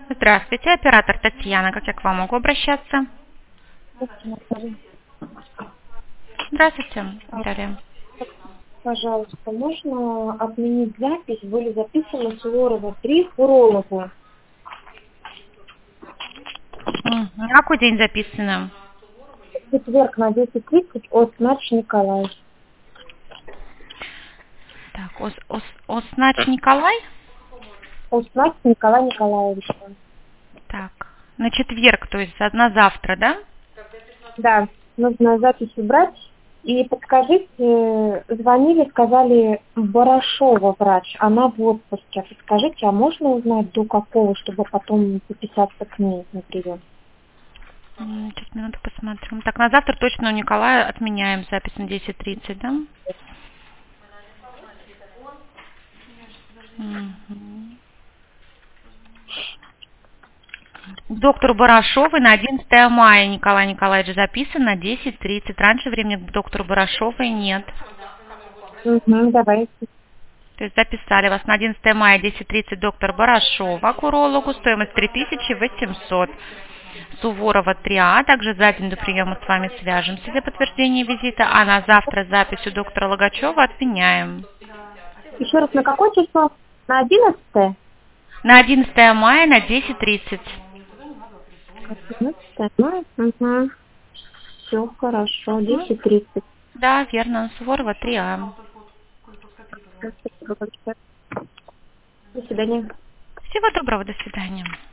Здравствуйте, оператор Татьяна. Как я к вам могу обращаться? Здравствуйте, Наталья. Пожалуйста, можно отменить запись? Были записаны Суворова 3 к урологу. На какой день записано? В четверг на 10:30 от Нач Николай. Так, Оснач Николай? От Нач Николай Николаевич. Так, на четверг, то есть на завтра, да? Да, нужно запись убрать. И подскажите, звонили, сказали, Барашова врач, она в отпуске. Подскажите, а можно узнать до какого, чтобы потом записаться к ней на прием? Сейчас минуту посмотрим. Так, на завтра точно у Николая отменяем запись на 10:30, да? Мгм. Доктор Барашовой на 11 мая Николай Николаевич записан на 10:30. Раньше времени к доктору Барашовой нет. Угу, давайте. То есть записали вас на 11 мая 10:30 доктор Барашова к урологу, стоимость 3800. Суворова 3А, также за день до приема с вами свяжемся для подтверждения визита, а на завтра запись у доктора Логачева отменяем. Еще раз, на какое число? На 11? На 11 мая на 10:30. Угу. Все хорошо, Мгм. 10:30. Да, верно, Суворова 3А. До свидания. Всего доброго, до свидания.